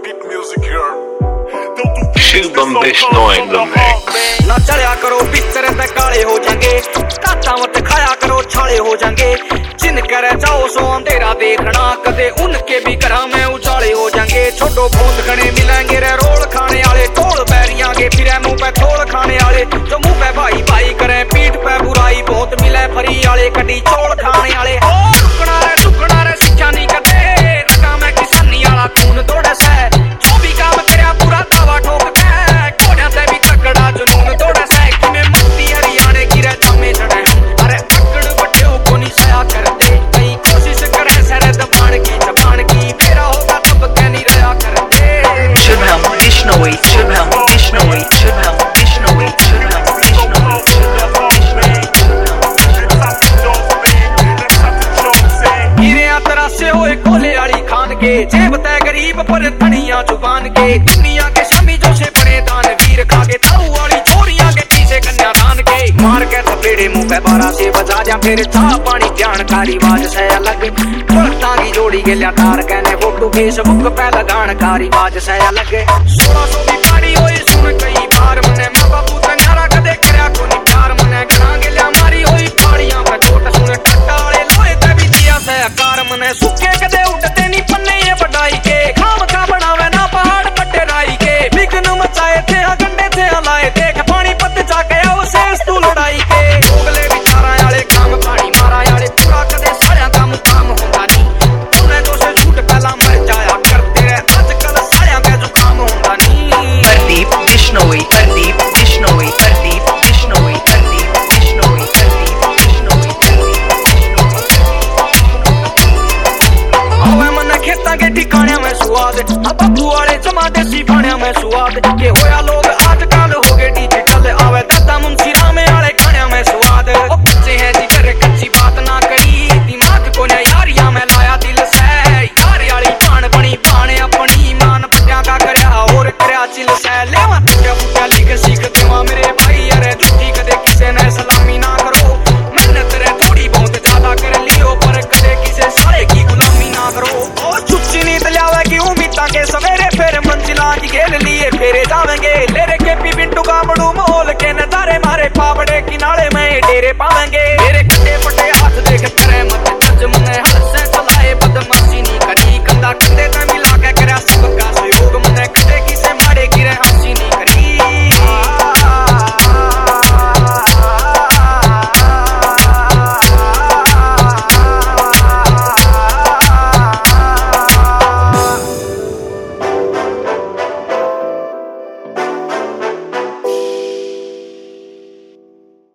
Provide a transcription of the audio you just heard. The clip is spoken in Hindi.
Shubham Vishnoy in the mix. ना चढ़िया करो बिस्तर पे काले हो जाएंगे, काटा मत खाया करो छाले हो जाएंगे। जिन करे जाओ सो अंधेरा देखना, कदे उनके भी घरा में उजाले हो जाएंगे। छोटो बहुत घने मिलेंगे रे रोल खाने वाले, टोल बैरियां के फिर मुंह पे थोल खाने वाले। जो मुंह पे भाई भाई करे पीठ पे बुराई, बहुत मिले फरी वाले कटी चौल खाने वाले। टुकड़ा रे शिक्षा नहीं करते, रगा में किसानी वाला खून दौड़े से। जो भी काम तेरा पूरा दावा ठोक के, घोड़िया से भी तकड़ा जुनून दौड़े से। कि मुक्ति हरियाणे की रे जमे चढ़े हम, अरे अकड़ बटे को नहीं सया करते। कई कोशिश करे सर दबान की जबान की, मेरा होगा तब के नहीं रहा करते। Shubham Vishnoy, Shubham Vishnoy, Shubham Vishnoy, Shubham Vishnoy, Shubham Vishnoy. हीरे तरासे होए कोले वाली खान के, जेब तय गरीब पर धनिया जुबान के। दुनिया के शामी जो से बड़े दान वीर खा के, ताऊ वाली छोरियां के पीछे कन्या दान के। मार के थपेड़े मुंह पे 12 से बजा जा, फिर चाह पानी प्यान कारी बाज से अलग। पलटा की जोड़ी के लिया तार कहने, फोटो फेसबुक पे लगान कारी बाज से अलग। 1600 की पारी होई सुन कई बार मने, माँ बापू तन्यारा कदे करया कोनी प्यार मने। गना के लिया मारी होई पाड़ियां पे चोट सुन, टट्टा वाले लोहे ते भी दिया से आकार मने। सुखे कदे उठते नहीं पन्ने ये बढ़ाई के, खाम खा बनावे ना पहाड़ पट्टे राई के। बिगन मचाए थे गंडे थे हलाए, देख पानी पत जाके आओ शेष तू लड़ाई के। उगले बिचारा वाले काम पानी मारा वाले, पूरा कदे साया का मुकाम होगा नहीं। उन्हें जो से झूठ पहला मर जाया करते रहे, आजकल साया का जो काम होगा नहीं। Pardeep Vishnoy, Pardeep Vishnoy, Pardeep Vishnoy, Pardeep Vishnoy, Pardeep Vishnoy, Pardeep Vishnoy. आवे मन खेता के ठिकाने में सुआद, अब बाबू वाले जमा देसी खाने में सुआद। के होया लोग